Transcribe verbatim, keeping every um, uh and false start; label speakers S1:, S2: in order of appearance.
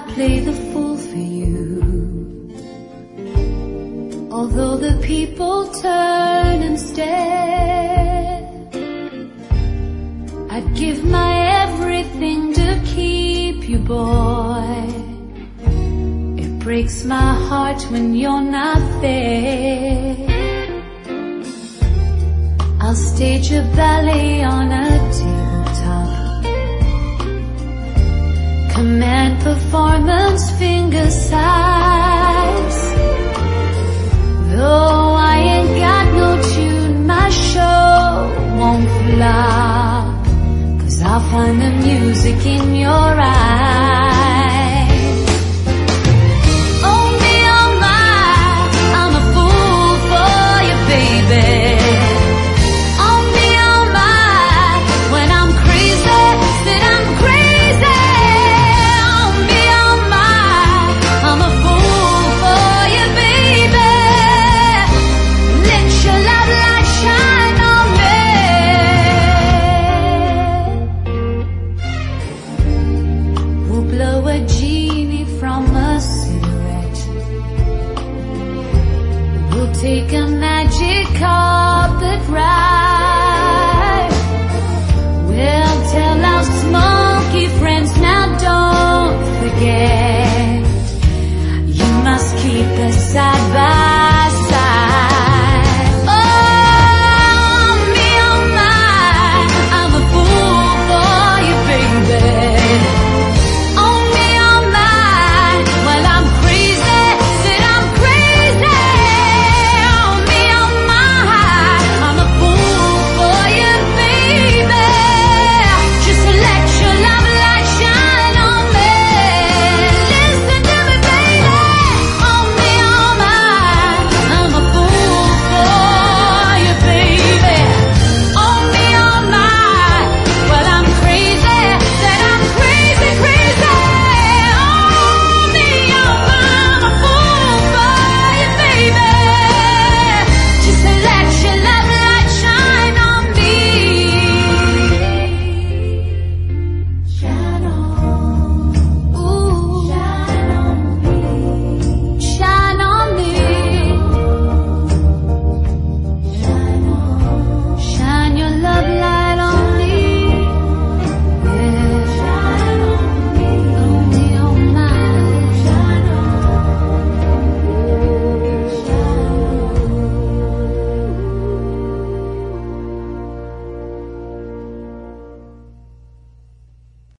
S1: I'd play the fool for you. Although the people turn and stare, I'd give my everything to keep you, boy. It breaks my heart when you're not there. I'll stage a ballet on a tabletop, command performance finger size. Though I ain't got no tune, my show won't flop, 'cause I'll find the music in your eyes. Oh me, oh my, I'm a fool for you, baby. Oh me, oh my, when I'm crazy, said I'm crazy. Oh me, oh my, I'm a fool for you, baby. Let your love light shine on me. We'll blow a genie from a cigarette. We'll take a magic carpet ride.